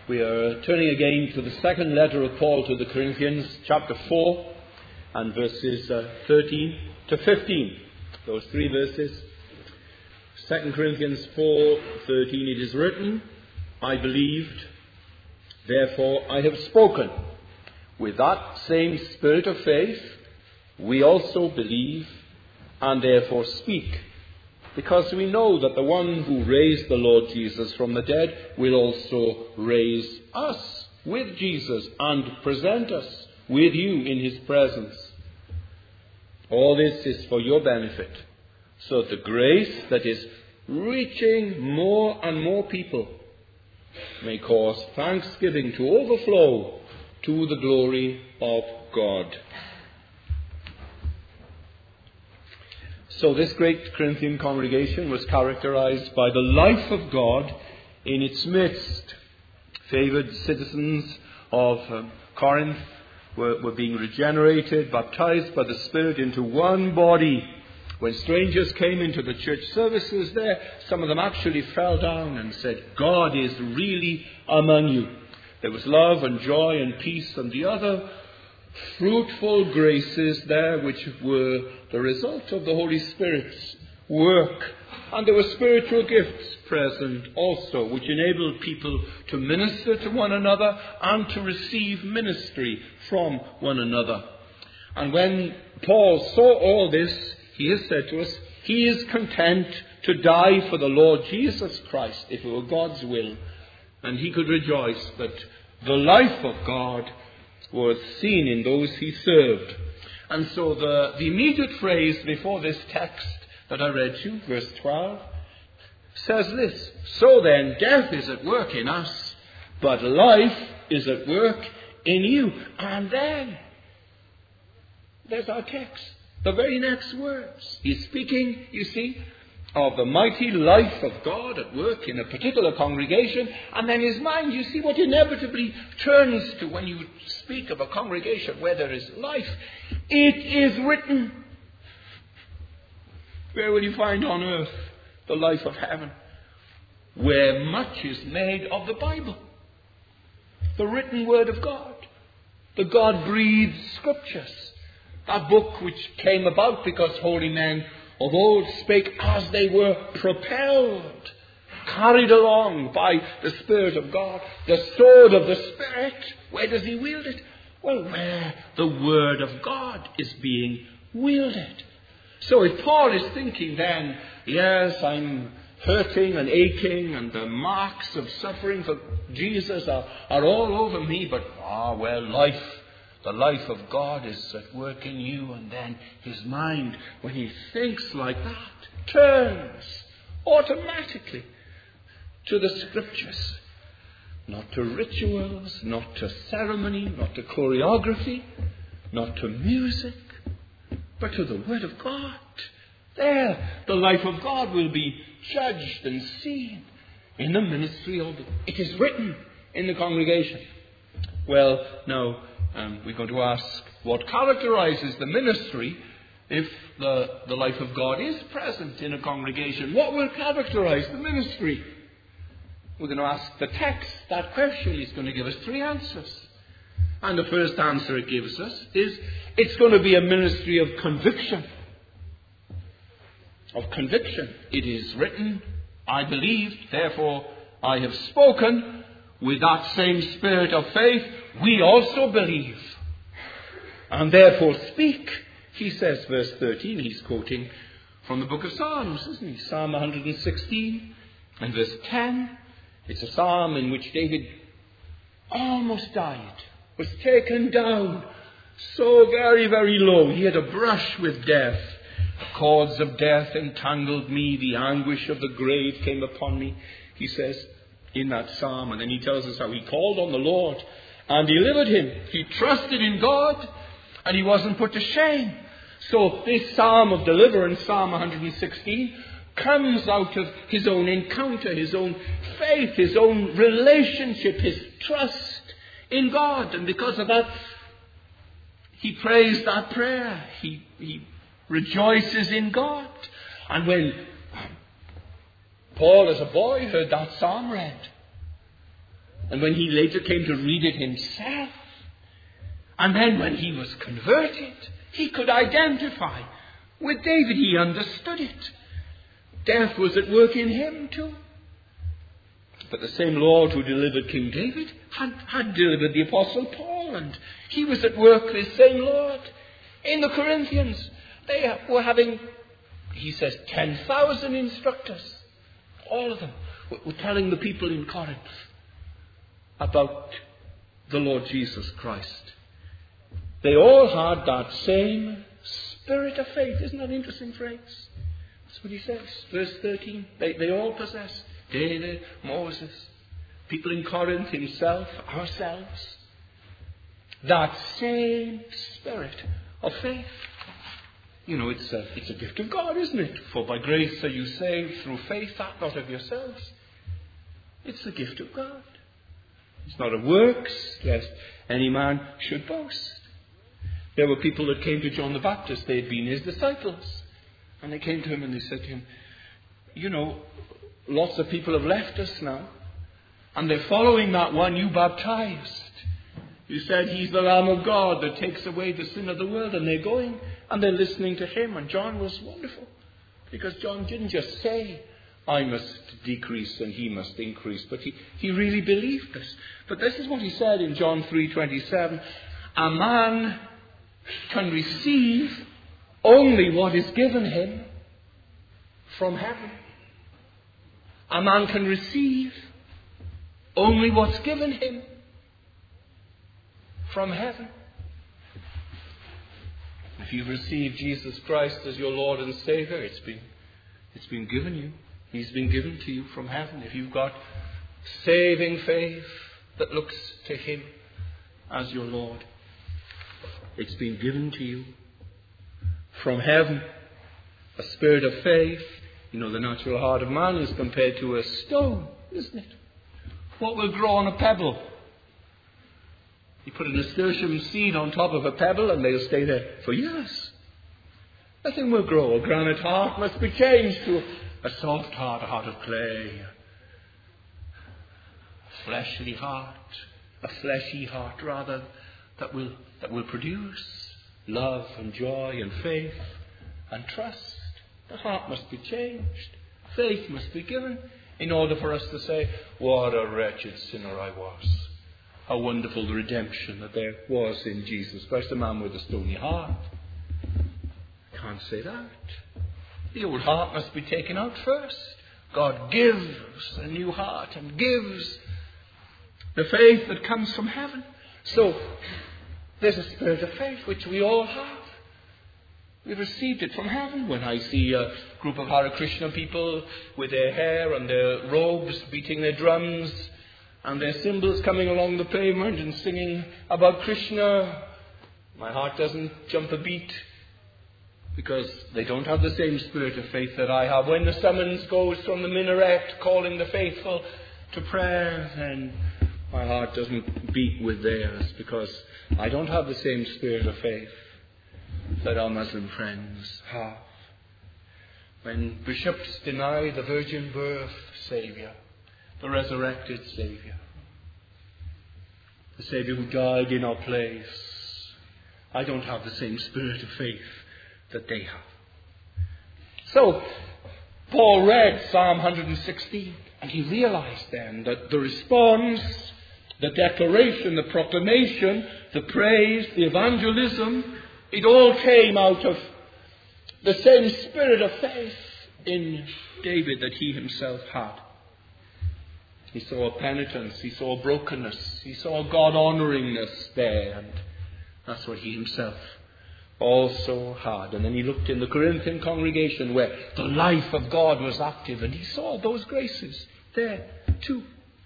We are turning again to the second letter of Paul to the Corinthians, chapter 4, and verses 13 to 15. Those three verses. 2 Corinthians 4:13, it is written, I believed, therefore I have spoken. With that same spirit of faith, we also believe, and therefore speak, because we know that the one who raised the Lord Jesus from the dead will also raise us with Jesus and present us with you in his presence. All this is for your benefit, so that the grace that is reaching more and more people may cause thanksgiving to overflow to the glory of God. So this great Corinthian congregation was characterized by the life of God in its midst. Favored citizens of Corinth were being regenerated, baptized by the Spirit into one body. When strangers came into the church services there, some of them actually fell down and said, God is really among you. There was love and joy and peace and the other fruitful graces there, which were the result of the Holy Spirit's work. And there were spiritual gifts present also, which enabled people to minister to one another and to receive ministry from one another. And when Paul saw all this, he has said to us, he is content to die for the Lord Jesus Christ, if it were God's will. And he could rejoice that the life of God was seen in those he served. And so the immediate phrase before this text that I read to, verse 12, says this, so then death is at work in us, but life is at work in you. And then there's our text, the very next words. He's speaking, you see, of the mighty life of God at work in a particular congregation, and then his mind, you see what inevitably turns to when you speak of a congregation where there is life. It is written. Where will you find on earth the life of heaven? Where much is made of the Bible, the written word of God, the God-breathed scriptures, that book which came about because holy men of old spake as they were propelled, carried along by the Spirit of God. The sword of the Spirit, where does he wield it? Well, where the Word of God is being wielded. So if Paul is thinking then, yes, I'm hurting and aching and the marks of suffering for Jesus are all over me, but life, the life of God is at work in you. And then his mind, when he thinks like that, turns automatically to the scriptures. Not to rituals, not to ceremony, not to choreography, not to music, but to the Word of God. There, the life of God will be judged and seen in the ministry of it is written in the congregation. Well, now, we're going to ask what characterizes the ministry if the life of God is present in a congregation. What will characterize the ministry? We're going to ask the text that question. He's going to give us three answers. And the first answer it gives us is it's going to be a ministry of conviction. Of conviction. It is written, I believed, therefore I have spoken. With that same spirit of faith, we also believe, and therefore speak. He says, verse 13, he's quoting from the book of Psalms, isn't he? Psalm 116 and verse 10. It's a psalm in which David almost died, was taken down so very, very low. He had a brush with death. The cords of death entangled me. The anguish of the grave came upon me, he says in that psalm. And then he tells us how he called on the Lord and delivered him. He trusted in God and he wasn't put to shame. So this psalm of deliverance, Psalm 116, comes out of his own encounter, his own faith, his own relationship, his trust in God. And because of that, he prays that prayer. He rejoices in God. And when Paul, as a boy, heard that psalm read, And when he later came to read it himself, and then when he was converted, he could identify with David. He understood it. Death was at work in him too. But the same Lord who delivered King David had delivered the Apostle Paul, and he was at work, this same Lord. In the Corinthians, they were having, he says, 10,000 instructors. All of them were telling the people in Corinth about the Lord Jesus Christ. They all had that same spirit of faith. Isn't that an interesting phrase? That's what he says. Verse 13. They all possess. David, Moses, people in Corinth, himself, ourselves. That same spirit of faith. You know, it's a gift of God, isn't it? For by grace are you saved through faith, that not of yourselves. It's the gift of God. It's not of works, lest any man should boast. There were people that came to John the Baptist. They had been his disciples. And they came to him and they said to him, you know, lots of people have left us now. And they're following that one you baptized. You said he's the Lamb of God that takes away the sin of the world. And they're going and they're listening to him. And John was wonderful. Because John didn't just say, I must decrease and he must increase. But he really believed this. But this is what he said in John 3:27. A man can receive only what is given him from heaven. A man can receive only what's given him from heaven. If you've received Jesus Christ as your Lord and Savior, it's been given you. He's been given to you from heaven. If you've got saving faith that looks to him as your Lord, it's been given to you from heaven. A spirit of faith. You know, the natural heart of man is compared to a stone, isn't it? What will grow on a pebble? You put a nasturtium seed on top of a pebble and they'll stay there for years. Nothing will grow. A granite heart must be changed to a soft heart, a heart of clay. A fleshly heart, a fleshy heart rather, that will produce love and joy and faith and trust. The heart must be changed. Faith must be given in order for us to say, what a wretched sinner I was. How wonderful the redemption that there was in Jesus Christ, a man with a stony heart. Can't say that. The old heart must be taken out first. God gives a new heart and gives the faith that comes from heaven. So, there's a spirit of faith which we all have. We've received it from heaven. When I see a group of Hare Krishna people with their hair and their robes beating their drums and their cymbals coming along the pavement and singing about Krishna, my heart doesn't jump a beat because they don't have the same spirit of faith that I have. When the summons goes from the minaret calling the faithful to prayer, then my heart doesn't beat with theirs because I don't have the same spirit of faith that our Muslim friends have. When bishops deny the virgin birth Saviour, the resurrected Saviour, the Saviour who died in our place, I don't have the same spirit of faith that they have. So, Paul read Psalm 116 and he realized then that the response, the declaration, the proclamation, the praise, the evangelism, it all came out of the same spirit of faith in David that he himself had. He saw penitence, he saw brokenness, he saw God-honouringness there, and that's what he himself also had. And then he looked in the Corinthian congregation where the life of God was active, and he saw those graces there too.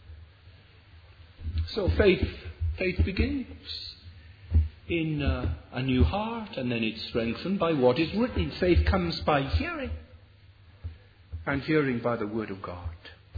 So faith begins in a new heart, and then it's strengthened by what is written. Faith comes by hearing, and hearing by the word of God.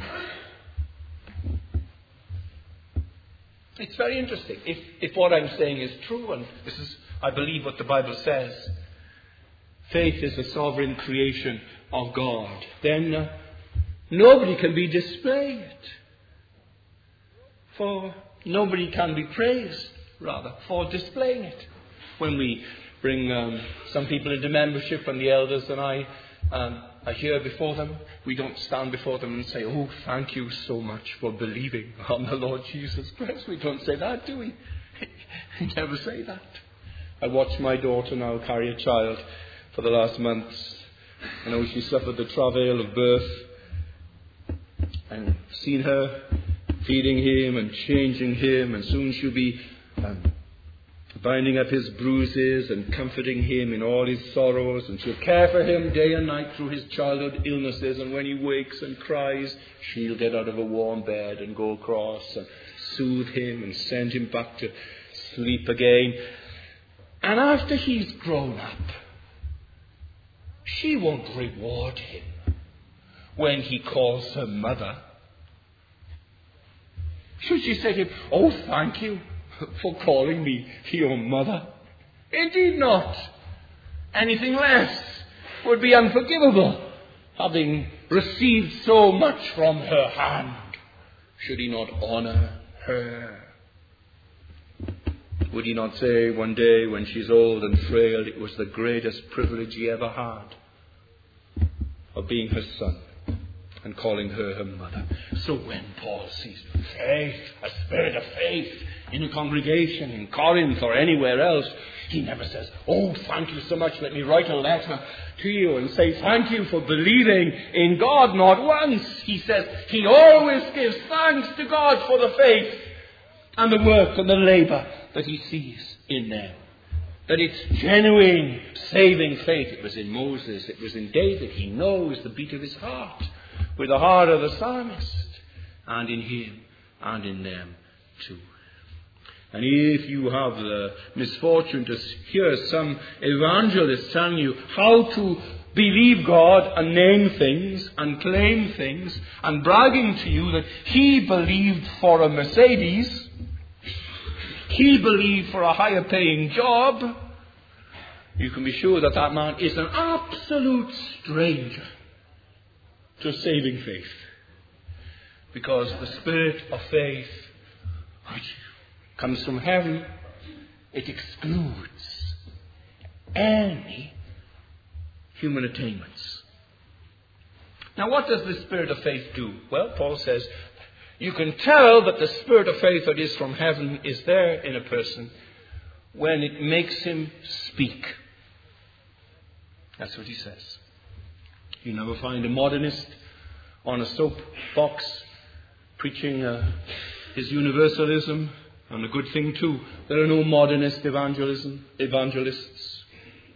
It's very interesting. If what I'm saying is true, and this is, I believe, what the Bible says, faith is the sovereign creation of God, then nobody can be displayed. For nobody can be praised, rather, for displaying it. When we bring some people into membership and the elders and I are here before them, we don't stand before them and say, "Oh, thank you so much for believing on the Lord Jesus Christ." We don't say that, do we? We never say that. I watched my daughter now carry a child for the last months. I know she suffered the travail of birth, and seen her feeding him and changing him, and soon she'll be binding up his bruises and comforting him in all his sorrows, and she'll care for him day and night through his childhood illnesses, and when he wakes and cries, she'll get out of a warm bed and go across and soothe him and send him back to sleep again. And after he's grown up, she won't reward him when he calls her mother. Should she say to him, "Oh, thank you for calling me your mother"? Indeed not. Anything less would be unforgivable, having received so much from her hand. Should he not honour her? Would he not say one day when she's old and frail, it was the greatest privilege he ever had of being her son and calling her her mother? So when Paul sees faith, a spirit of faith in a congregation in Corinth or anywhere else, he never says, "Oh, thank you so much, let me write a letter to you and say thank you for believing in God." Not once. He says he always gives thanks to God for the faith and the work and the labour that he sees in them. That it's genuine, saving faith. It was in Moses, it was in David. He knows the beat of his heart with the heart of the psalmist, and in him and in them too. And if you have the misfortune to hear some evangelist telling you how to believe God and name things and claim things and bragging to you that he believed for a Mercedes, he believed for a higher paying job, you can be sure that that man is an absolute stranger to saving faith. Because the spirit of faith, which comes from heaven, it excludes any human attainments. Now, what does the spirit of faith do? Well, Paul says, you can tell that the spirit of faith that is from heaven is there in a person when it makes him speak. That's what he says. You never find a modernist on a soapbox preaching his universalism, and a good thing too. There are no modernist evangelists.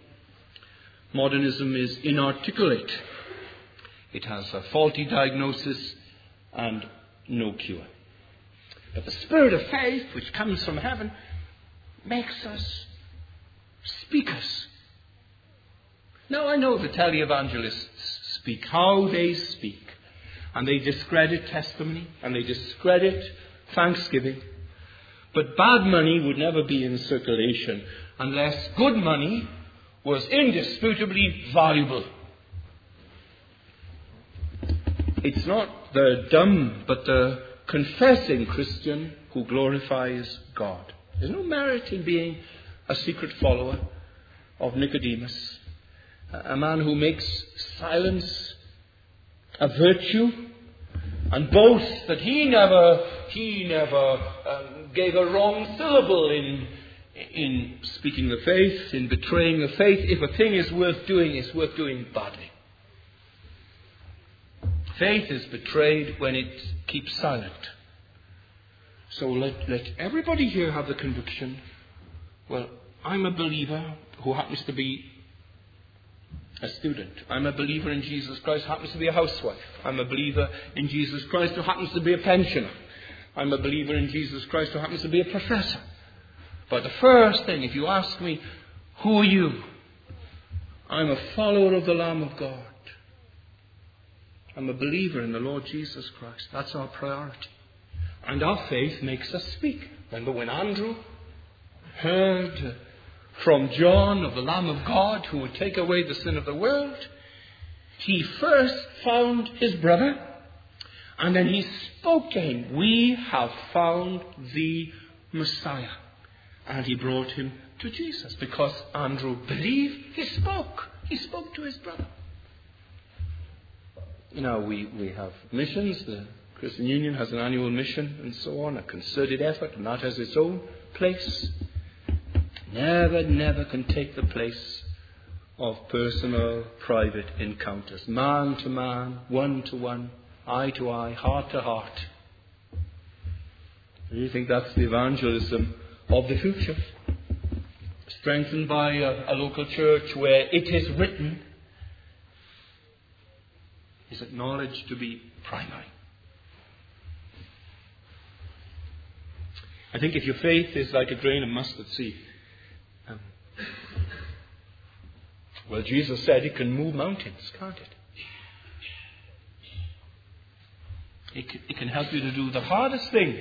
Modernism is inarticulate. It has a faulty diagnosis and no cure. But the spirit of faith, which comes from heaven, makes us speakers. Now, I know the televangelists speak, how they speak. And they discredit testimony, and they discredit thanksgiving. But bad money would never be in circulation unless good money was indisputably valuable. It's not the dumb, but the confessing Christian who glorifies God. There's no merit in being a secret follower of Nicodemus, a man who makes silence a virtue and boasts that he never gave a wrong syllable in speaking the faith, in betraying the faith. If a thing is worth doing, it's worth doing badly. Faith is betrayed when it keeps silent. So let everybody here have the conviction, well, I'm a believer who happens to be a student. I'm a believer in Jesus Christ who happens to be a housewife. I'm a believer in Jesus Christ who happens to be a pensioner. I'm a believer in Jesus Christ who happens to be a professor. But the first thing, if you ask me, who are you? I'm a follower of the Lamb of God. I'm a believer in the Lord Jesus Christ. That's our priority. And our faith makes us speak. Remember when Andrew heard from John of the Lamb of God who would take away the sin of the world, he first found his brother And then he spoke to him. We have found the Messiah. And he brought him to Jesus because Andrew believed. He spoke. He spoke to his brother. You know, we have missions. The Christian Union has an annual mission and so on, a concerted effort, and that has its own place. Never can take the place of personal, private encounters. Man to man, one to one, eye to eye, heart to heart. Do you think that's the evangelism of the future? Strengthened by a local church where it is written, is acknowledged to be primary. I think if your faith is like a grain of mustard seed, well, Jesus said it can move mountains, can't it? It can help you to do the hardest thing.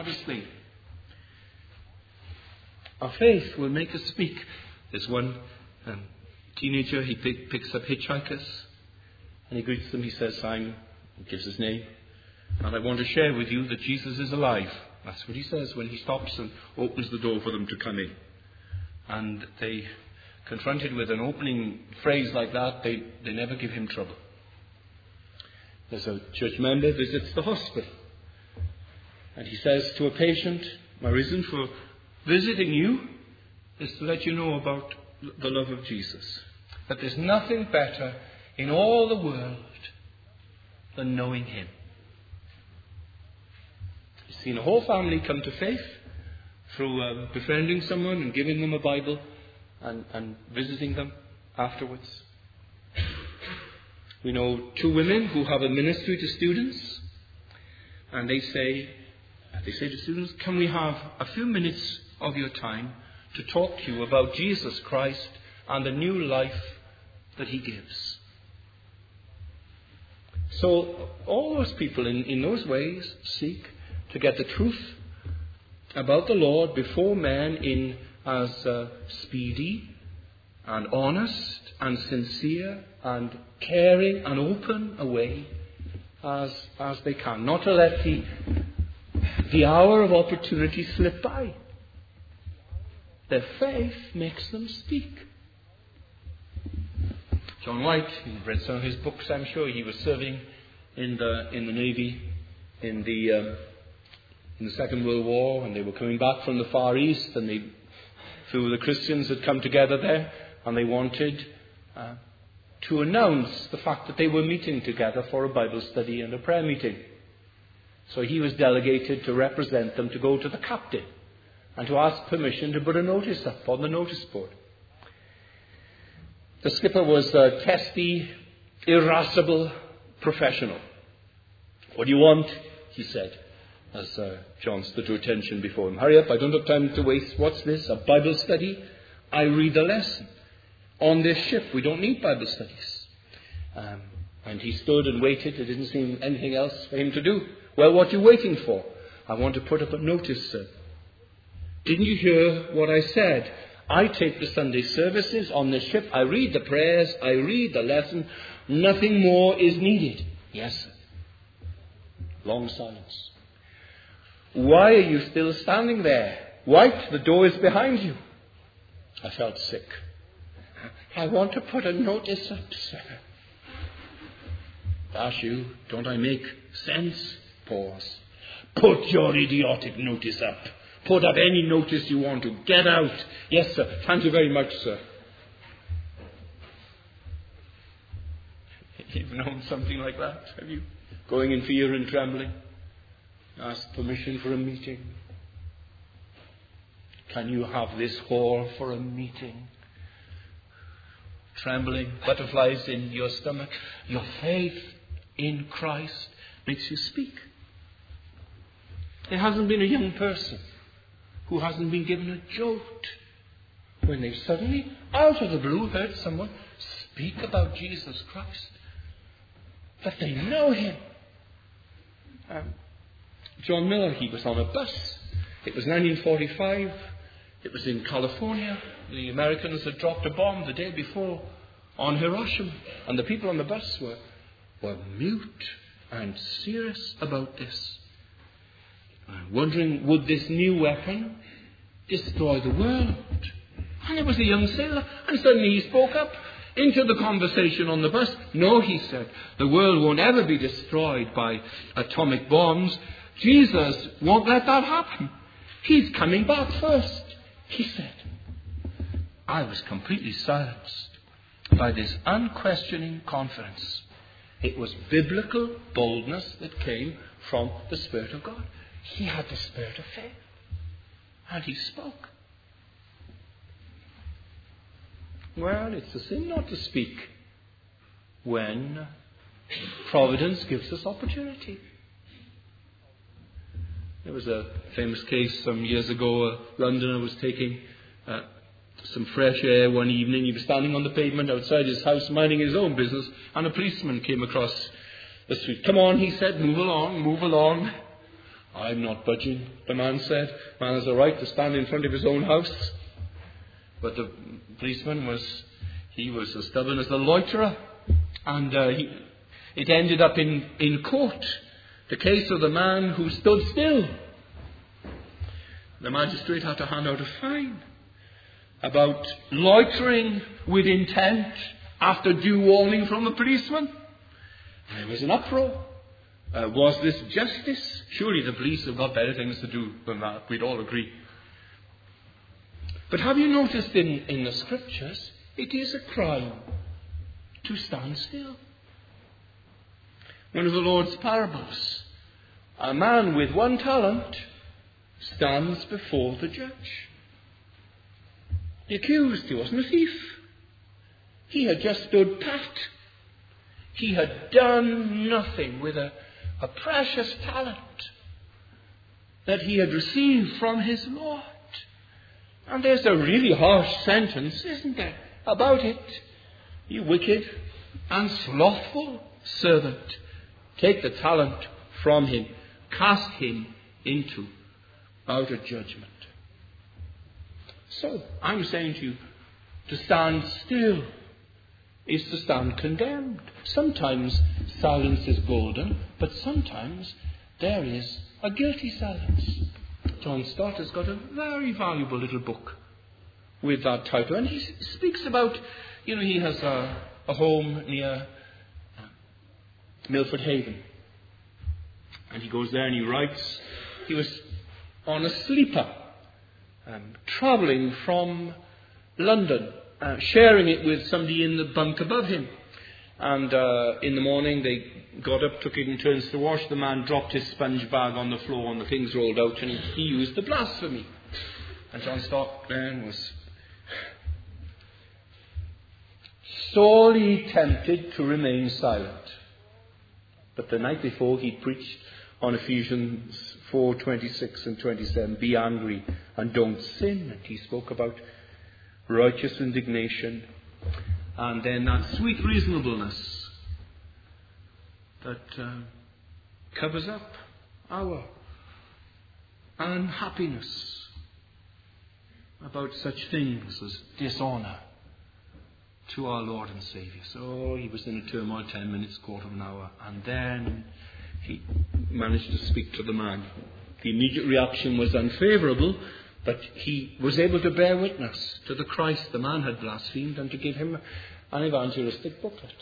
Our faith will make us speak. There's one teenager, he picks up hitchhikers, and he greets them. He says, Simon, he gives his name, and I want to share with you that Jesus is alive. That's what he says when he stops and opens the door for them to come in. And they, confronted with an opening phrase like that, they never give him trouble. There's a church member visits the hospital, and he says to a patient, my reason for visiting you is to let you know about the love of Jesus. That there's nothing better in all the world than knowing him. You've seen a whole family come to faith through befriending someone and giving them a Bible and visiting them afterwards. We know two women who have a ministry to students, and they say to students, can we have a few minutes of your time to talk to you about Jesus Christ and the new life that he gives? So all those people in those ways seek to get the truth about the Lord before men in as speedy and honest and sincere and caring and open a way as they can. Not to let the hour of opportunity slip by. Their faith makes them speak. John White, you've read some of his books, I'm sure. He was serving in the Navy in the Second World War, and they were coming back from the Far East, and a few of the Christians had come together there, and they wanted to announce the fact that they were meeting together for a Bible study and a prayer meeting. So he was delegated to represent them, to go to the captain and to ask permission to put a notice up on the notice board. The skipper was a testy, irascible professional. What do you want? He said, as John stood to attention before him. Hurry up, I don't have time to waste. What's this? A Bible study? I read a lesson. On this ship, we don't need Bible studies. And he stood and waited. There didn't seem anything else for him to do. Well, what are you waiting for? I want to put up a notice, sir. Didn't you hear what I said? I take the Sunday services on this ship. I read the prayers. I read the lesson. Nothing more is needed. Yes, sir. Long silence. Why are you still standing there? White, the door is behind you. I felt sick. I want to put a notice up, sir. Dash you, don't I make sense? Pause. Put your idiotic notice up. Put up any notice you want to. Get out. Yes, sir. Thank you very much, sir. You've known something like that, have you? Going in fear and trembling. Ask permission for a meeting. Can you have this hall for a meeting? Trembling, butterflies in your stomach. Your faith in Christ makes you speak. There hasn't been a young person who hasn't been given a jolt when they suddenly, out of the blue, heard someone speak about Jesus Christ. That they know him. John Miller, he was on a bus. It was 1945. It was in California. The Americans had dropped a bomb the day before on Hiroshima. And the people on the bus were mute I'm serious about this. I'm wondering, would this new weapon destroy the world? And there was a young sailor, and suddenly he spoke up into the conversation on the bus. No, he said, the world won't ever be destroyed by atomic bombs. Jesus won't let that happen. He's coming back first, he said. I was completely silenced by this unquestioning confidence. It was biblical boldness that came from the Spirit of God. He had the spirit of faith. And he spoke. Well, it's a sin not to speak when providence gives us opportunity. There was a famous case some years ago. A Londoner was taking some fresh air one evening. He was standing on the pavement outside his house minding his own business, and a policeman came across the street. Come on, he said, move along, move along. I'm not budging, the man said. Man has a right to stand in front of his own house. But the policeman was as stubborn as a loiterer. And it ended up in court. The case of the man who stood still. The magistrate had to hand out a fine about loitering with intent after due warning from the policeman. And there was an uproar. Was this justice? Surely the police have got better things to do than that. We'd all agree. But have you noticed in the Scriptures, it is a crime to stand still. One of the Lord's parables, a man with one talent stands before the judge. The accused, he wasn't a thief. He had just stood pat. He had done nothing with a precious talent that he had received from his Lord. And there's a really harsh sentence, isn't there, about it. You wicked and slothful servant, take the talent from him, cast him into outer judgment. So, I'm saying to you, to stand still is to stand condemned. Sometimes silence is golden, but sometimes there is a guilty silence. John Stott has got a very valuable little book with that title, and he speaks about, he has a home near Milford Haven, and he goes there and he writes, he was on a sleeper, travelling from London, sharing it with somebody in the bunk above him. And in the morning they got up, took it in turns to wash. The man dropped his sponge bag on the floor and the things rolled out, and he used the blasphemy. And John Stott then was sorely tempted to remain silent. But the night before he preached on Ephesians 4:26 and 27, be angry and don't sin. And he spoke about righteous indignation, and then that sweet reasonableness that covers up our unhappiness about such things as dishonour to our Lord and Saviour. So he was in a turmoil, 10 minutes, quarter of an hour, and then he managed to speak to the man. The immediate reaction was unfavourable, but he was able to bear witness to the Christ the man had blasphemed and to give him an evangelistic booklet.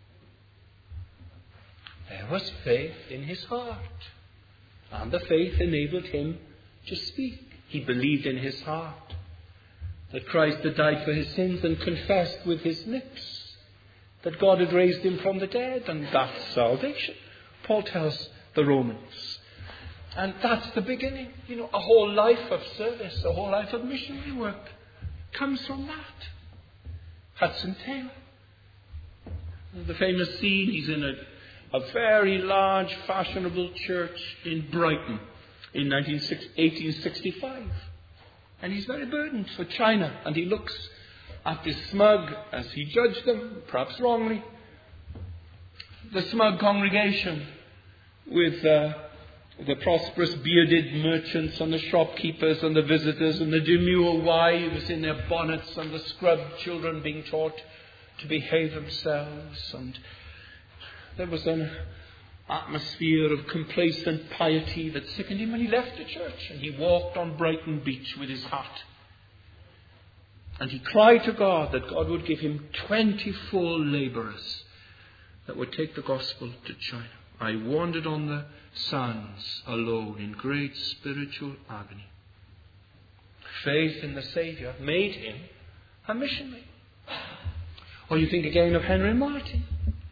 There was faith in his heart, and the faith enabled him to speak. He believed in his heart that Christ had died for his sins and confessed with his lips that God had raised him from the dead, and that's salvation, Paul tells the Romans. And that's the beginning. A whole life of service, a whole life of missionary work comes from that. Hudson Taylor. The famous scene, he's in a very large, fashionable church in Brighton in 1865. And he's very burdened for China. And he looks at this smug, as he judged them, perhaps wrongly, the smug congregation with the prosperous bearded merchants and the shopkeepers and the visitors and the demure wives in their bonnets and the scrubbed children being taught to behave themselves. And there was an atmosphere of complacent piety that sickened him when he left the church, and he walked on Brighton Beach with his hat. And he cried to God that God would give him 24 labourers that would take the gospel to China. I wandered on the sands alone in great spiritual agony. Faith in the Saviour made him a missionary. Or you think again of Henry Martyn.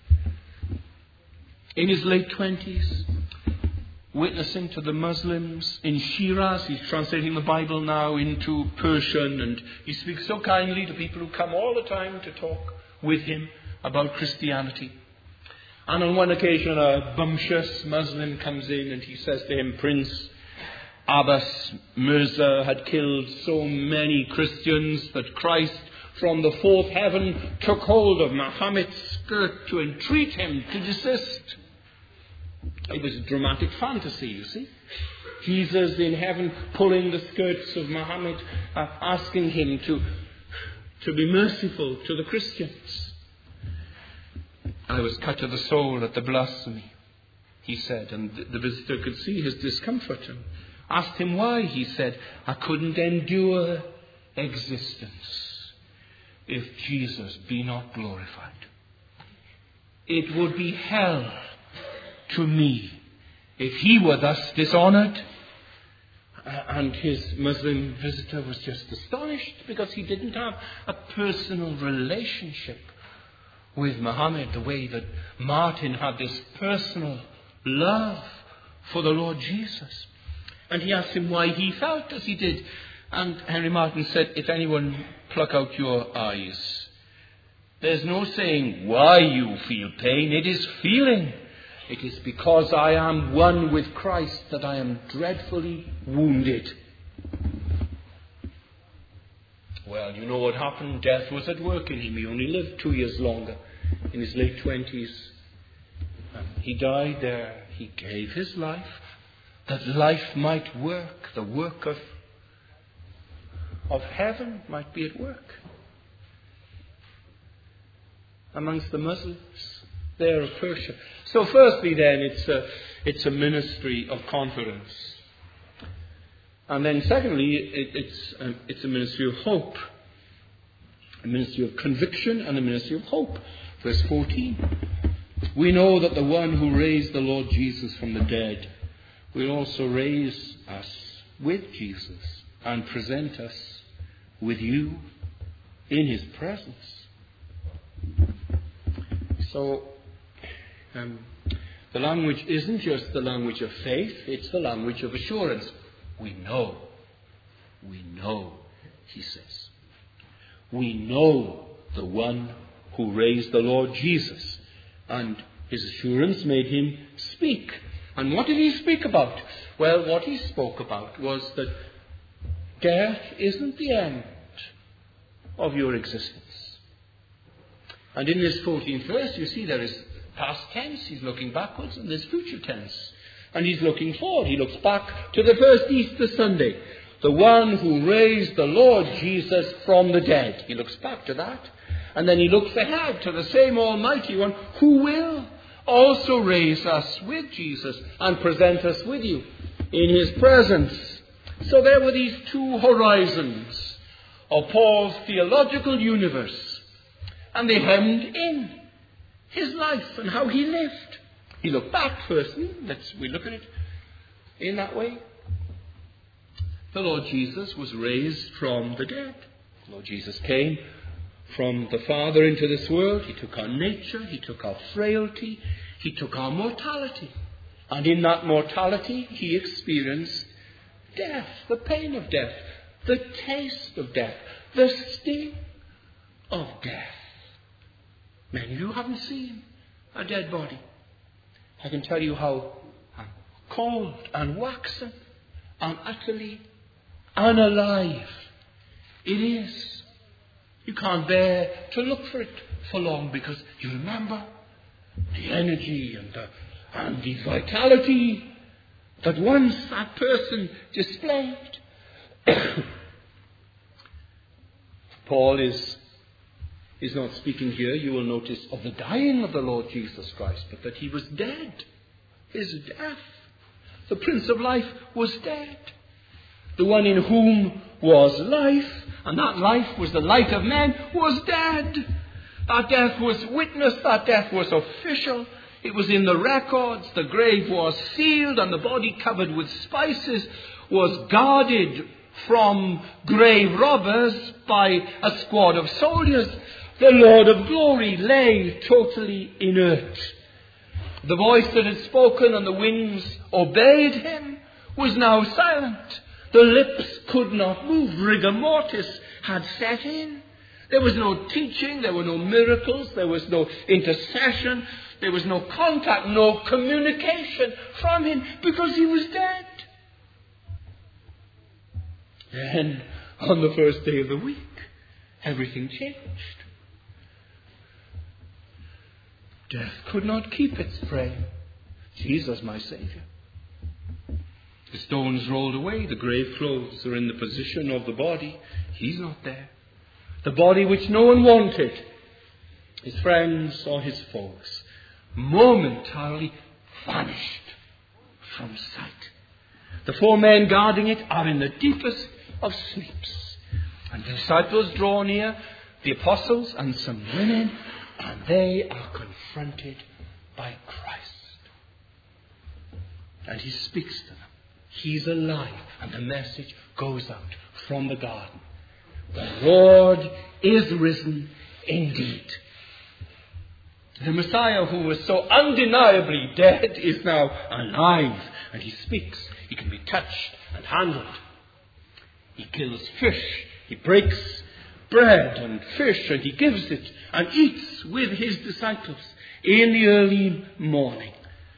In his late 20s, witnessing to the Muslims in Shiraz. He's translating the Bible now into Persian, and he speaks so kindly to people who come all the time to talk with him about Christianity. And on one occasion, a bumptious Muslim comes in and he says to him, Prince Abbas Mirza had killed so many Christians that Christ from the fourth heaven took hold of Muhammad's skirt to entreat him to desist. It was a dramatic fantasy, you see. Jesus in heaven pulling the skirts of Muhammad, asking him to be merciful to the Christians. I was cut to the soul at the blasphemy, he said, and the visitor could see his discomfort and asked him why. He said, I couldn't endure existence if Jesus be not glorified. It would be hell to me if he were thus dishonoured. And his Muslim visitor was just astonished because he didn't have a personal relationship with Muhammad the way that Martin had this personal love for the Lord Jesus. And he asked him why he felt as he did. And Henry Martyn said, if anyone pluck out your eyes, there's no saying why you feel pain. It is feeling. It is because I am one with Christ that I am dreadfully wounded. Well, you know what happened. Death was at work in him. He only lived 2 years longer, in his late 20s. He died there. He gave his life that life might work. The work of heaven might be at work amongst the Muslims there of Persia. So firstly then, it's a ministry of confidence. And then secondly, it's a ministry of hope. A ministry of conviction and a ministry of hope. Verse 14. We know that the one who raised the Lord Jesus from the dead will also raise us with Jesus and present us with you in his presence. So, the language isn't just the language of faith, it's the language of assurance. We know, he says. We know the one who raised the Lord Jesus. And his assurance made him speak. And what did he speak about? Well, what he spoke about was that death isn't the end of your existence. And in this 14th verse, you see there is past tense. He's looking backwards, and there's future tense. And he's looking forward. He looks back to the first Easter Sunday. The one who raised the Lord Jesus from the dead. He looks back to that. And then he looks ahead to the same Almighty One who will also raise us with Jesus and present us with you in his presence. So there were these two horizons of Paul's theological universe. And they hemmed in his life and how he lived. He looked back firstly. We look at it in that way. The Lord Jesus was raised from the dead. The Lord Jesus came from the Father into this world. He took our nature. He took our frailty. He took our mortality. And in that mortality, he experienced death, the pain of death, the taste of death, the sting of death. Many of you haven't seen a dead body. I can tell you how cold and waxen and utterly unalive it is. You can't bear to look for it for long because you remember the energy and the vitality that once that person displayed. Paul is not speaking here, you will notice, of the dying of the Lord Jesus Christ, but that he was dead is death. The Prince of Life was dead. The one in whom was life, and that life was the light of men, was dead. That death was witnessed, that death was official. It was in the records. The grave was sealed, and the body, covered with spices, was guarded from grave robbers by a squad of soldiers. The Lord of glory lay totally inert. The voice that had spoken and the winds obeyed him was now silent. The lips could not move. Rigor mortis had set in. There was no teaching, there were no miracles, there was no intercession, there was no contact, no communication from him because he was dead. Then, on the first day of the week, everything changed. Death could not keep its prey. Jesus, my Saviour. The stones rolled away. The grave clothes are in the position of the body. He's not there. The body which no one wanted, his friends or his foes, momentarily vanished from sight. The 4 men guarding it are in the deepest of sleeps. And the disciples draw near, the apostles and some women, and they are confronted by Christ. And he speaks to them. He's alive. And the message goes out from the garden. The Lord is risen indeed. The Messiah, who was so undeniably dead, is now alive. And he speaks. He can be touched and handled. He kills fish. He breaks bread and fish, and he gives it and eats with his disciples in the early morning.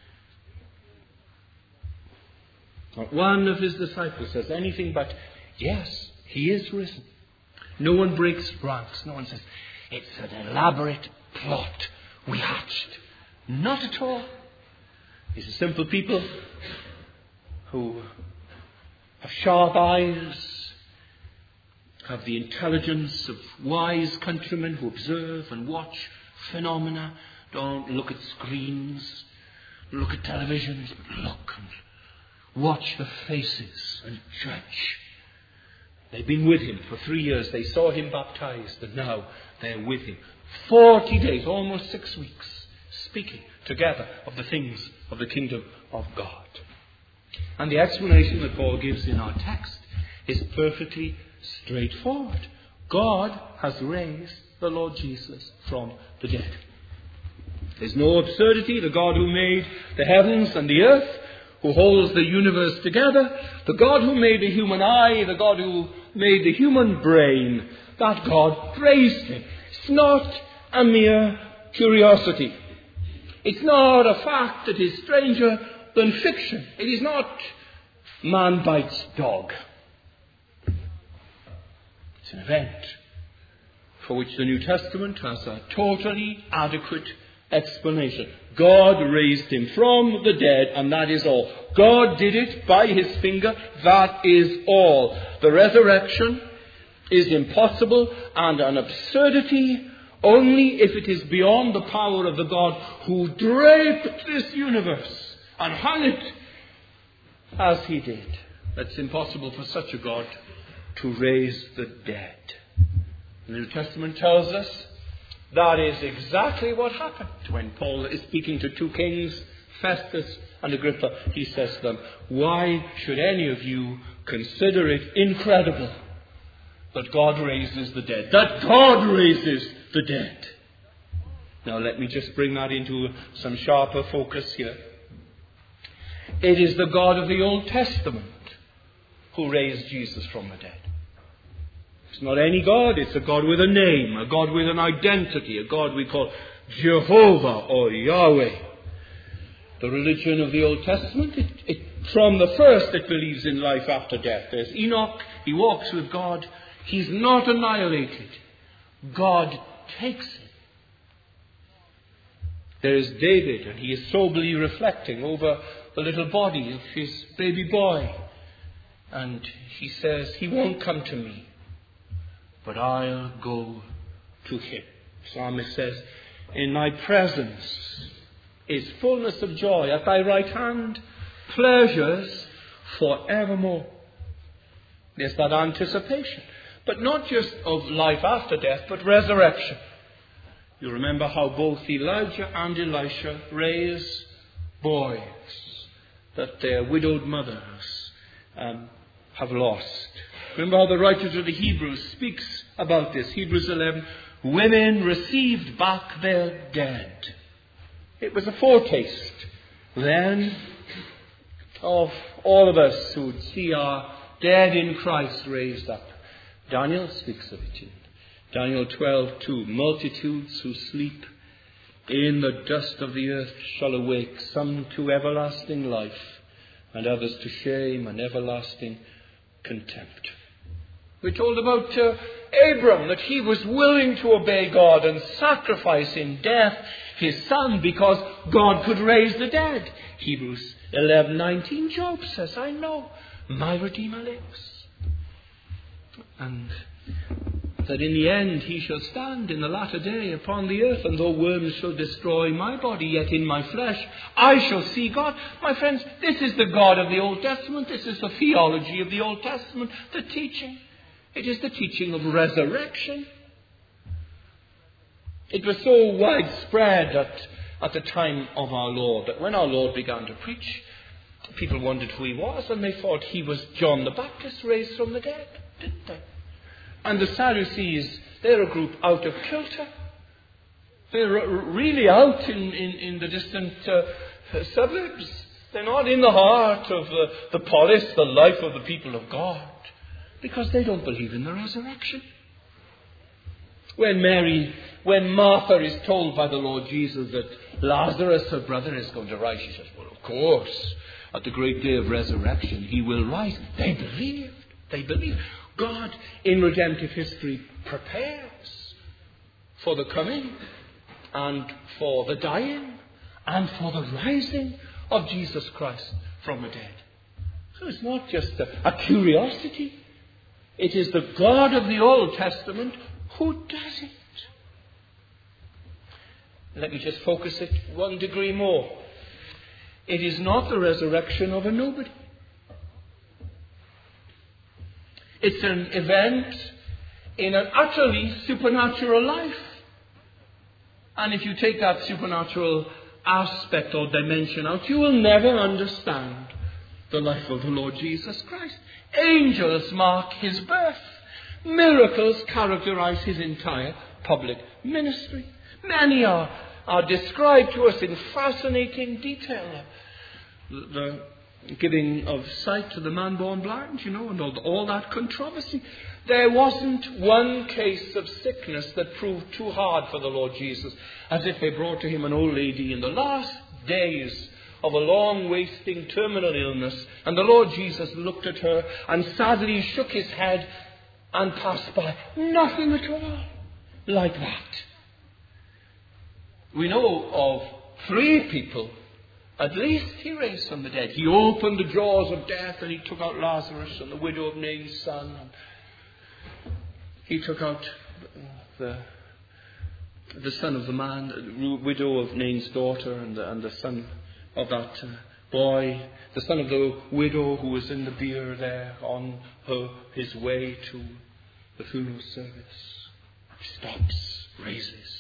Not one of his disciples says anything but, yes, he is risen. No one breaks ranks. No one says, it's an elaborate plot we hatched. Not at all. These are simple people who have sharp eyes, have the intelligence of wise countrymen who observe and watch phenomena. Don't look at screens, look at televisions, but look and watch the faces and judge. They've been with him for 3 years. They saw him baptized, and now they're with him. 40 days, almost 6 weeks, speaking together of the things of the kingdom of God. And the explanation that Paul gives in our text is perfectly straightforward. God has raised the Lord Jesus from the dead. There's no absurdity. The God who made the heavens and the earth, who holds the universe together, the God who made the human eye, the God who made the human brain, that God raised him. It's not a mere curiosity. It's not a fact that is stranger than fiction. It is not man bites dog. It's an event for which the New Testament has a totally adequate explanation. God raised him from the dead, and that is all. God did it by his finger. That is all. The resurrection is impossible and an absurdity only if it is beyond the power of the God who draped this universe and hung it as he did. It's impossible for such a God to raise the dead. The New Testament tells us that is exactly what happened. When Paul is speaking to 2 kings, Festus and Agrippa, he says to them, why should any of you consider it incredible that God raises the dead? That God raises the dead. Now let me just bring that into some sharper focus here. It is the God of the Old Testament who raised Jesus from the dead. It's not any God, it's a God with a name, a God with an identity, a God we call Jehovah or Yahweh. The religion of the Old Testament, from the first it believes in life after death. There's Enoch, he walks with God, he's not annihilated. God takes him. There is David, and he is soberly reflecting over the little body of his baby boy. And he says, he won't come to me, but I'll go to him. The psalmist says, in thy presence is fullness of joy. At thy right hand, pleasures forevermore. There's that anticipation. But not just of life after death, but resurrection. You remember how both Elijah and Elisha raise boys that their widowed mothers have lost. Remember how the writer to the Hebrews speaks about this. Hebrews 11, women received back their dead. It was a foretaste then of all of us who would see our dead in Christ raised up. Daniel speaks of it in Daniel 12:2. Multitudes who sleep in the dust of the earth shall awake, some to everlasting life, and others to shame and everlasting contempt. We're told about Abram, that he was willing to obey God and sacrifice in death his son because God could raise the dead. Hebrews 11:19, Job says, I know my Redeemer lives. And that in the end he shall stand in the latter day upon the earth, and though worms shall destroy my body, yet in my flesh I shall see God. My friends, this is the God of the Old Testament. This is the theology of the Old Testament, the teaching. It is the teaching of resurrection. It was so widespread at the time of our Lord that when our Lord began to preach, people wondered who he was, and they thought he was John the Baptist raised from the dead, didn't they? And the Sadducees, they're a group out of kilter. They're really out in the distant suburbs. They're not in the heart of the polis, the life of the people of God, because they don't believe in the resurrection. When Martha is told by the Lord Jesus that Lazarus, her brother, is going to rise, she says, well, of course, at the great day of resurrection, he will rise. They believed. They believed. God, in redemptive history, prepares for the coming and for the dying and for the rising of Jesus Christ from the dead. So it's not just a curiosity. It is the God of the Old Testament who does it. Let me just focus it one degree more. It is not the resurrection of a nobody. It's an event in an utterly supernatural life. And if you take that supernatural aspect or dimension out, you will never understand the life of the Lord Jesus Christ. Angels mark his birth. Miracles characterize his entire public ministry. Many are described to us in fascinating detail. The giving of sight to the man born blind, and all that controversy. There wasn't one case of sickness that proved too hard for the Lord Jesus, as if they brought to him an old lady in the last days of a long wasting terminal illness, and the Lord Jesus looked at her and sadly shook his head and passed by. Nothing at all like that. We know of 3 people, at least, he raised from the dead. He opened the jaws of death and he took out Lazarus and the widow of Nain's son. And he took out the son of the man, the widow of Nain's daughter, and the son of that boy, the son of the widow who was in the bier there on his way to the funeral service. He stops, raises.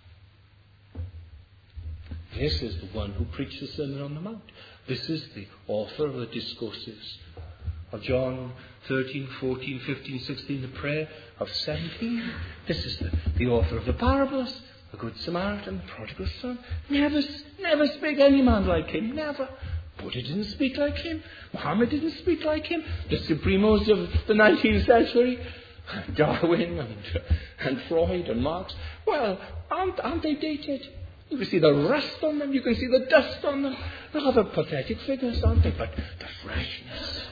This is the one who preached the Sermon on the Mount. This is the author of the discourses of John 13, 14, 15, 16, the prayer of 17. This is the author of the parables, the Good Samaritan, the prodigal son. Never spake any man like him. Never. Buddha didn't speak like him. Muhammad didn't speak like him. The supremos of the 19th century, Darwin and Freud and Marx, well, aren't they dated? You can see the rust on them. You can see the dust on them. Rather pathetic figures, aren't they? But the freshness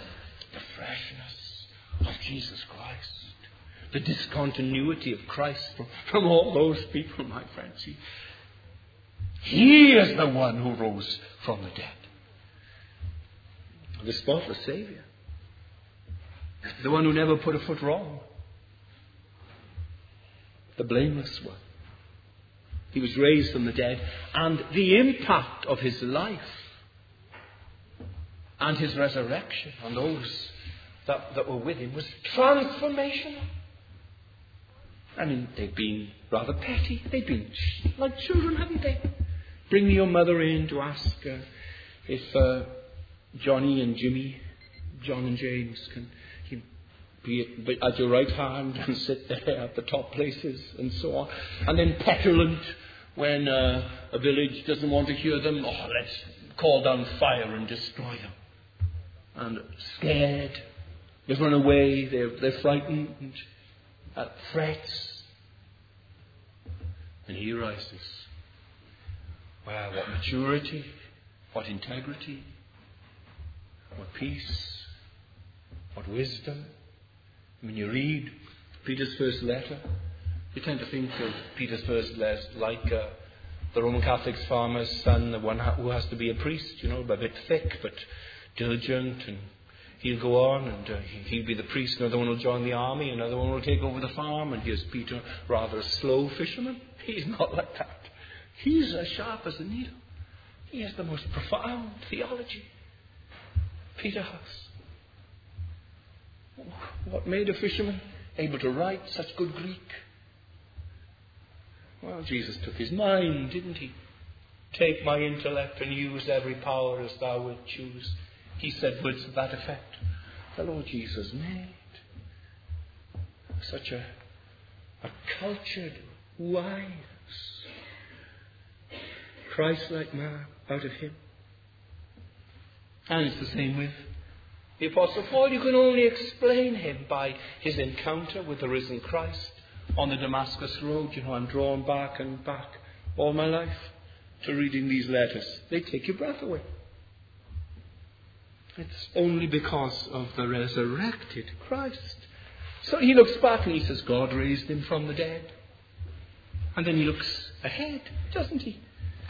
of Jesus Christ, the discontinuity of Christ from all those people, my friends. He is the one who rose from the dead. The spotless Savior. The one who never put a foot wrong. The blameless one. He was raised from the dead. And the impact of his life and his resurrection on those that were with him was transformational. I mean, they'd been rather petty. They'd been like children, hadn't they? Bring your mother in to ask if Johnny and Jimmy, John and James, can be at your right hand and sit there at the top places and so on. And then petulant when a village doesn't want to hear them. Oh, let's call down fire and destroy them. And scared. They run away. They're frightened at threats. And he rises. Wow, what maturity, what integrity, what peace, what wisdom. When you read Peter's first letter, you tend to think of Peter's first letter like the Roman Catholic's farmer's son, the one who has to be a priest, a bit thick but diligent, and he'll go on and he'll be the priest, another one will join the army, another one will take over the farm, and here's Peter, rather a slow fisherman. He's not like that. He's as sharp as a needle. He has the most profound theology. Peter has. What made a fisherman able to write such good Greek? Well, Jesus took his mind, didn't he? Take my intellect and use every power as thou wilt choose. He said words to that effect. The Lord Jesus made such a cultured, wise, Christ-like man out of him. And it's the same with the Apostle Paul. You can only explain him by his encounter with the risen Christ on the Damascus Road. I'm drawn back and back all my life to reading these letters. They take your breath away. It's only because of the resurrected Christ. So he looks back and he says, God raised him from the dead. And then he looks ahead, doesn't he?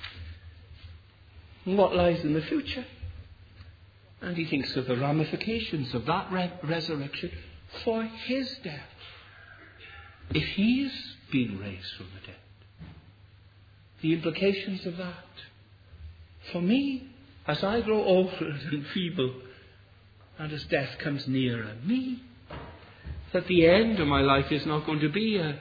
And what lies in the future? And he thinks of the ramifications of that resurrection for his death. If he's been raised from the dead, the implications of that for me, as I grow old and feeble, and as death comes nearer me, that the end of my life is not going to be an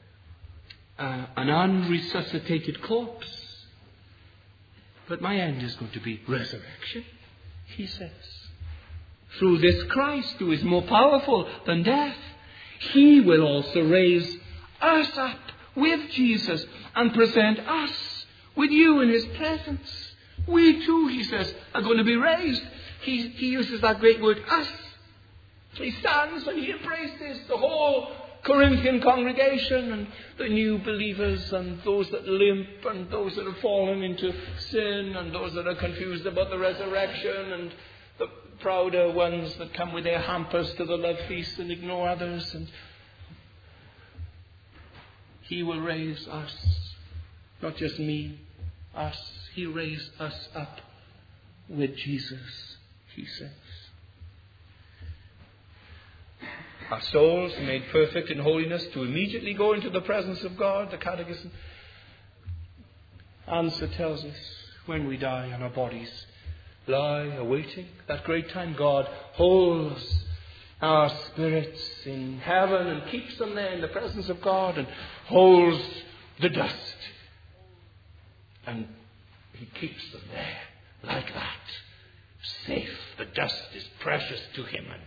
unresuscitated corpse, but my end is going to be resurrection, he says. Through this Christ, who is more powerful than death, he will also raise us up with Jesus and present us with you in his presence. We too, he says, are going to be raised. He uses that great word, us. So he stands and he embraces the whole Corinthian congregation and the new believers and those that limp and those that have fallen into sin and those that are confused about the resurrection and the prouder ones that come with their hampers to the love feast and ignore others. And he will raise us, not just me, us. He'll raise us up with Jesus, he says. Our souls made perfect in holiness to immediately go into the presence of God. The Catechism answer tells us when we die and our bodies lie awaiting that great time, God holds our spirits in heaven and keeps them there in the presence of God and holds the dust. And he keeps them there like that, safe. The dust is precious to him, and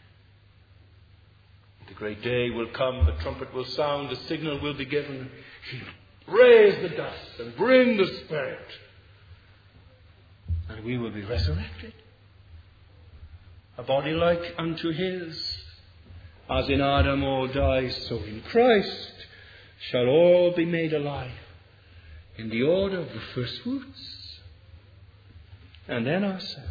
the great day will come, the trumpet will sound, the signal will be given. He'll raise the dust and bring the Spirit, and we will be resurrected. A body like unto his, as in Adam all die, so in Christ shall all be made alive, in the order of the first fruits, and then ourselves.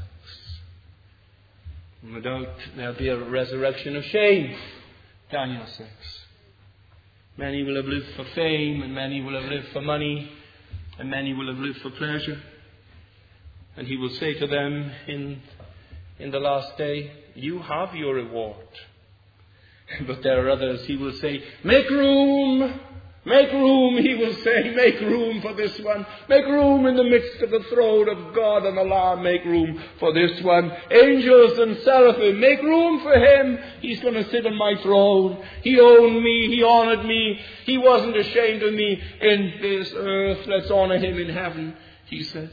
No doubt there'll be a resurrection of shame, Daniel says. Many will have lived for fame, and many will have lived for money, and many will have lived for pleasure. And he will say to them in the last day, you have your reward. But there are others, he will say, make room Make room, he will say, make room for this one. Make room in the midst of the throne of God and the Lamb. Make room for this one. Angels and seraphim, make room for him. He's going to sit on my throne. He owned me. He honored me. He wasn't ashamed of me in this earth. Let's honor him in heaven, he says.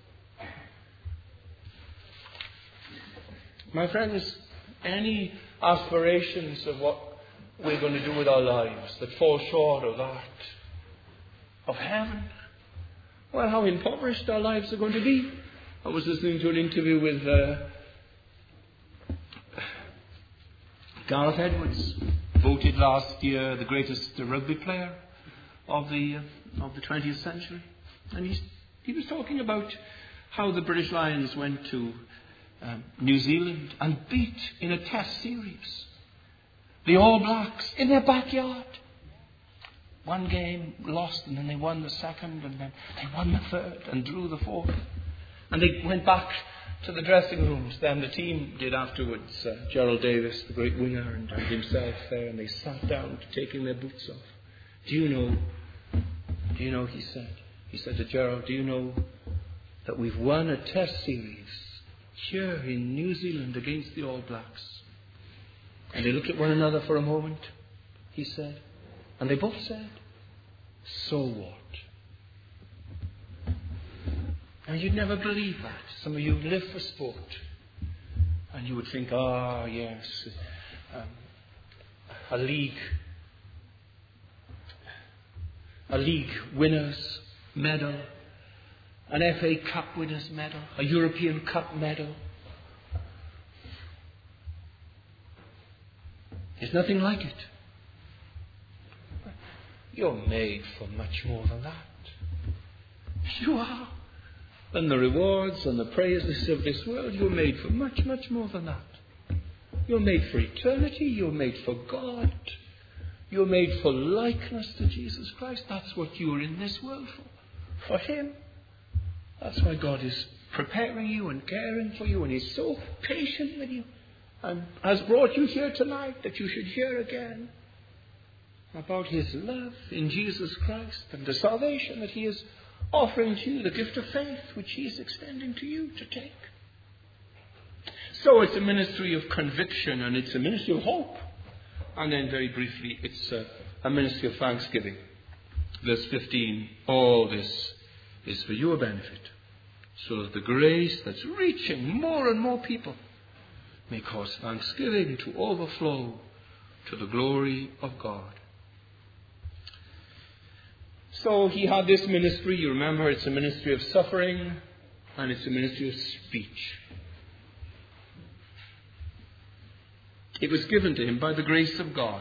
My friends, any aspirations of what we're going to do with our lives that fall short of that, of heaven, well, how impoverished our lives are going to be. I was listening to an interview with Gareth Edwards, voted last year the greatest rugby player of the 20th century. And he was talking about how the British Lions went to New Zealand and beat in a test series the All Blacks in their backyard. One game lost, and then they won the second, and then they won the third and drew the fourth. And they went back to the dressing rooms. Then the team did afterwards. Gerald Davis, the great winger, and himself there, and they sat down taking their boots off. Do you know, he said to Gerald, do you know that we've won a test series here in New Zealand against the All Blacks? And they looked at one another for a moment, he said. And they both said, so what? Now you'd never believe that. Some of you live for sport. And you would think, yes, a league winners medal, an FA Cup winners medal, a European Cup medal. There's nothing like it. You're made for much more than that. You are. And the rewards and the praises of this world, you're made for much, much more than that. You're made for eternity. You're made for God. You're made for likeness to Jesus Christ. That's what you're in this world for him. That's why God is preparing you and caring for you, and he's so patient with you. And has brought you here tonight that you should hear again about his love in Jesus Christ and the salvation that he is offering to you, the gift of faith which he is extending to you to take. So it's a ministry of conviction, and it's a ministry of hope. And then very briefly, it's a ministry of thanksgiving. Verse 15, all this is for your benefit, so that the grace that's reaching more and more people may cause thanksgiving to overflow to the glory of God. So he had this ministry. You remember, it's a ministry of suffering, and it's a ministry of speech. It was given to him by the grace of God.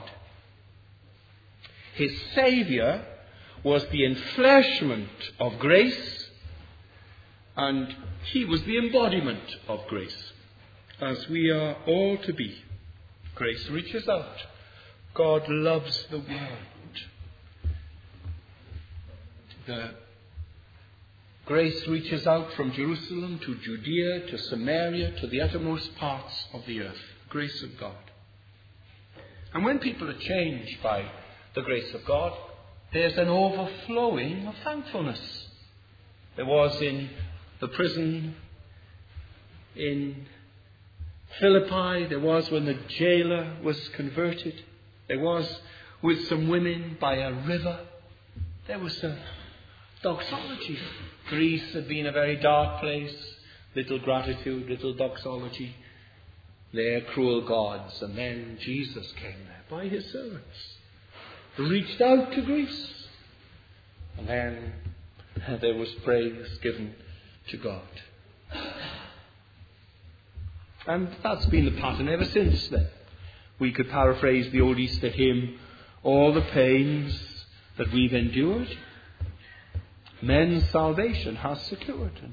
His Saviour was the enfleshment of grace, and he was the embodiment of grace, as we are all to be. Grace reaches out. God loves the world. The grace reaches out from Jerusalem to Judea to Samaria to the uttermost parts of the earth. Grace of God. And when people are changed by the grace of God, there's an overflowing of thankfulness. There was in the prison in Philippi. There was when the jailer was converted. There was with some women by a river. There was a doxology. Greece had been a very dark place. Little gratitude, little doxology. Their cruel gods. And then Jesus came there by his servants. Reached out to Greece. And then there was praise given to God. And that's been the pattern ever since then. We could paraphrase the old Easter hymn, all the pains that we've endured, men's salvation has secured. And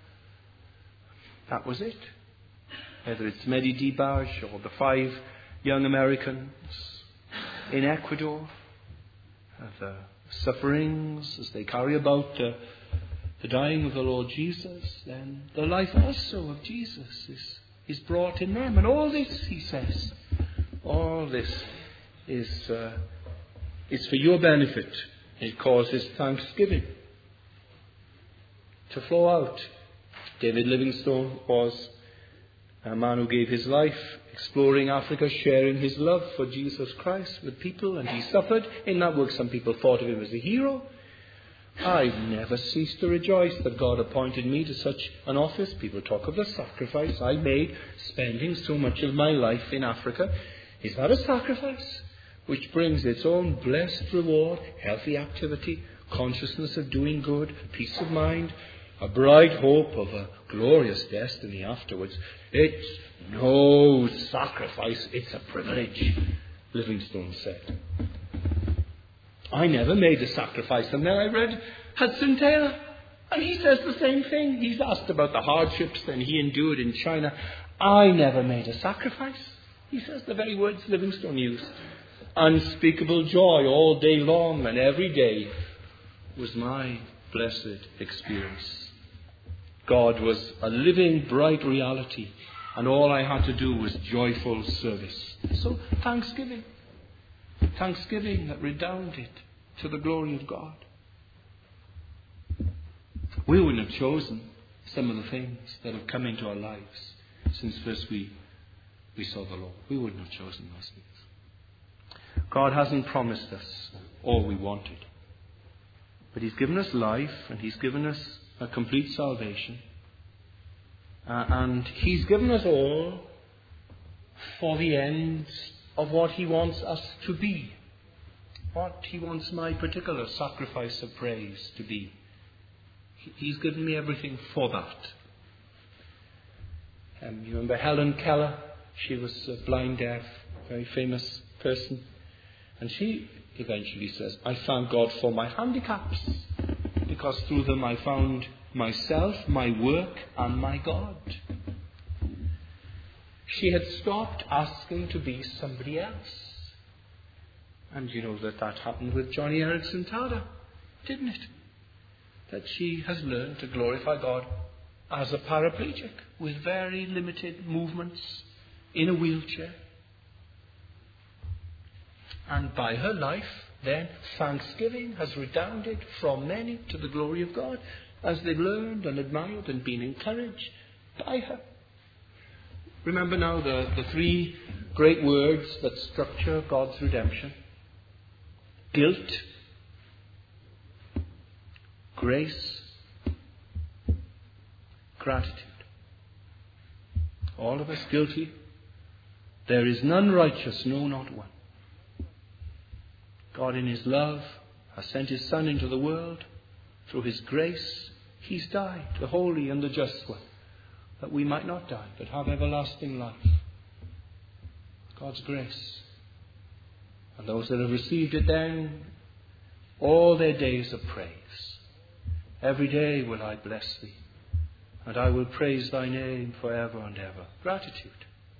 that was it. Whether it's Mehdi Dibaj or the 5 young Americans in Ecuador, the sufferings as they carry about the dying of the Lord Jesus, then the life also of Jesus is brought in them. And all this, he says, all this is for your benefit, It causes thanksgiving to flow out. David Livingstone was a man who gave his life exploring Africa, sharing his love for Jesus Christ with people, and he suffered in that work. Some people thought of him as a hero. I've never ceased to rejoice that God appointed me to such an office. People talk of the sacrifice I made, spending so much of my life in Africa. Is that a sacrifice which brings its own blessed reward, healthy activity, consciousness of doing good, peace of mind, a bright hope of a glorious destiny afterwards? It's no sacrifice, it's a privilege, Livingstone said. I never made a sacrifice. And then I read Hudson Taylor, and he says the same thing. He's asked about the hardships that he endured in China. I never made a sacrifice. He says the very words Livingstone used. Unspeakable joy all day long and every day was my blessed experience. God was a living, bright reality, and all I had to do was joyful service. So thanksgiving that redounded to the glory of God. We wouldn't have chosen some of the things that have come into our lives since first we saw the Lord. We wouldn't have chosen those things. God hasn't promised us all we wanted, but He's given us life, and He's given us a complete salvation, and He's given us all for the ends of what He wants us to be, what He wants my particular sacrifice of praise to be. He's given me everything for that. You remember Helen Keller? She was blind, deaf, very famous person. And she eventually says, I thank God for my handicaps, because through them I found myself, my work, and my God. She had stopped asking to be somebody else. And you know that happened with Johnny Erickson Tada, didn't it? That she has learned to glorify God as a paraplegic with very limited movements in a wheelchair. And by her life, then, thanksgiving has redounded from many to the glory of God as they've learned and admired and been encouraged by her. Remember now the three great words that structure God's redemption: guilt, grace, gratitude. All of us guilty. There is none righteous, no, not one. God in His love has sent His Son into the world. Through His grace, He's died, the holy and the just one, that we might not die, but have everlasting life. God's grace. And those that have received it then, all their days of praise. Every day will I bless Thee, and I will praise Thy name forever and ever. Gratitude.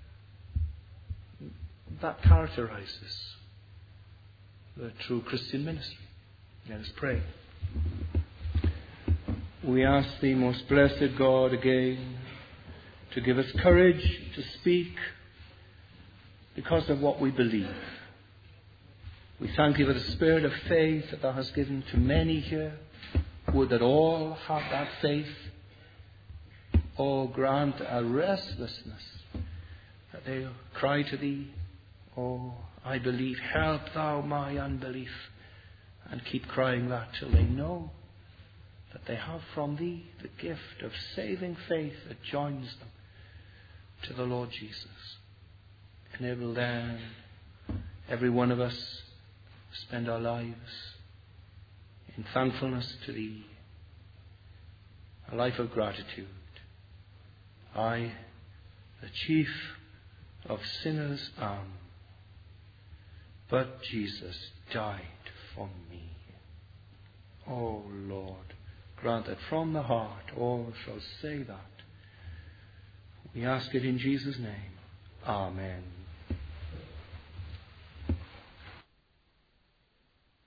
That characterizes the true Christian ministry. Let us pray. We ask Thee, most blessed God, again to give us courage to speak because of what we believe. We thank Thee for the spirit of faith that Thou hast given to many here. Would that all have that faith. Oh, grant a restlessness that they'll cry to Thee, oh, I believe, help Thou my unbelief, and keep crying that till they know that they have from Thee the gift of saving faith that joins them to the Lord Jesus. Enable then every one of us to spend our lives in thankfulness to Thee, a life of gratitude. I, the chief of sinners, am, but Jesus died for me. O Lord, grant that from the heart all shall say that. We ask it in Jesus' name. Amen.